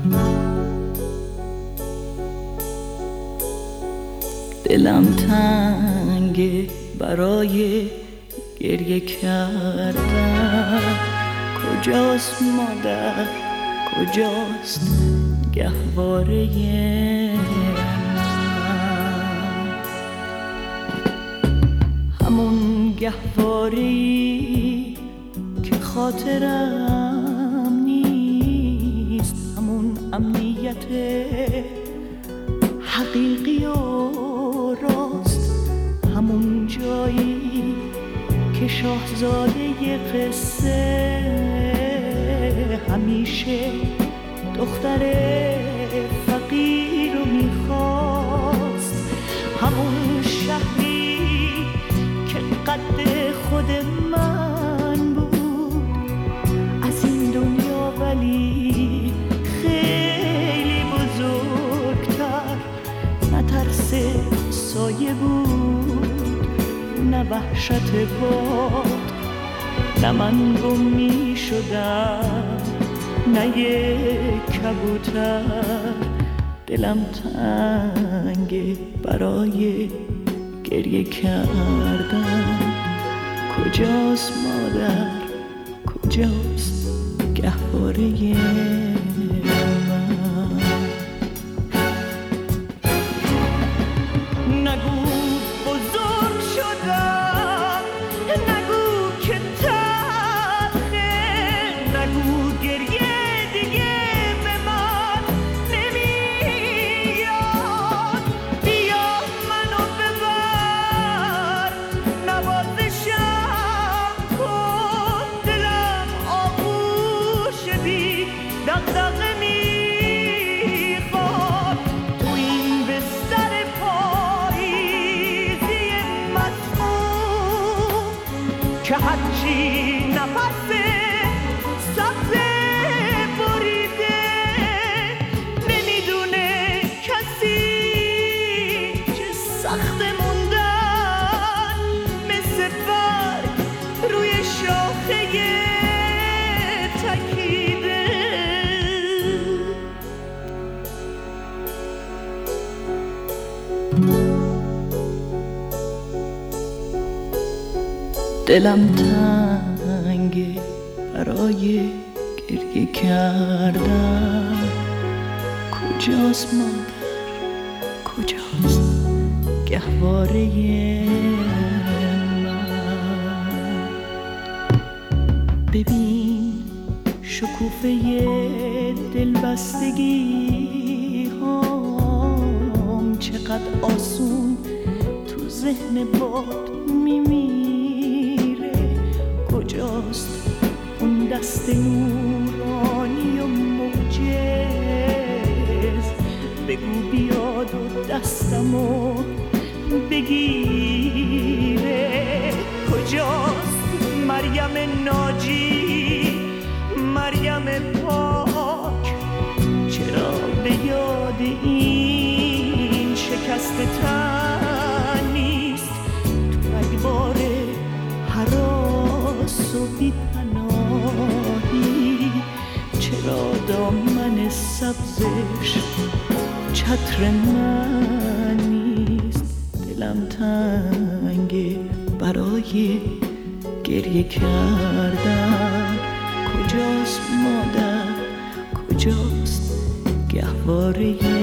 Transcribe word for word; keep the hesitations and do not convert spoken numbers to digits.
دلم تنگه برای گریه کردن. کجاست مادر، کجاست گهواره من؟ همون گهواره‌ای که خاطرم نیست، همون امنیت حقیقی و راست، همون جایی که شاهزاده قصه همیشه دختر فقیر رو میخواست، همون شهری که قد خود من بود از این دنیا، ولی خیلی بزرگتر، نه ترس سایه بود نه وحشت باد، نه من گم می شدم نه یک کبوتر. دلم تنگه برای گریه کردن. کجاست مادر، کجاست گهواره من؟ نگو بزرگ شدم، نگو که تلخه، نگو گریه دیگه به من نمیاد. بیا منو ببر، نوازشم کن، دلم آغوش بی دغدغه میخواد. تو این بستر پاییزی مسموم که هرچی نفس سبز بریده، نمیدونه کسی که سخت موندن مثل برگ روی شاخه تکیده. دلم تنگه برای گریه کردن. کجاست مادر، کجاست گهواره من؟ ببین شکوفه دلبستگی هام چقدر آسون تو ذهن باد میمیره. کجاست اون دست نورانی و موجز؟ بگو بیاد و دستمو بگیره. کجاست مریم ناجی، مریم پاک؟ چرا به یاد این شکست تن نیست؟ تو رگبار هراس و بی پناهی، چرا دامن سبزش چتر من نیست؟ دلم تنگه برای گریه کردن. کجاست مادر، کجاست گهواره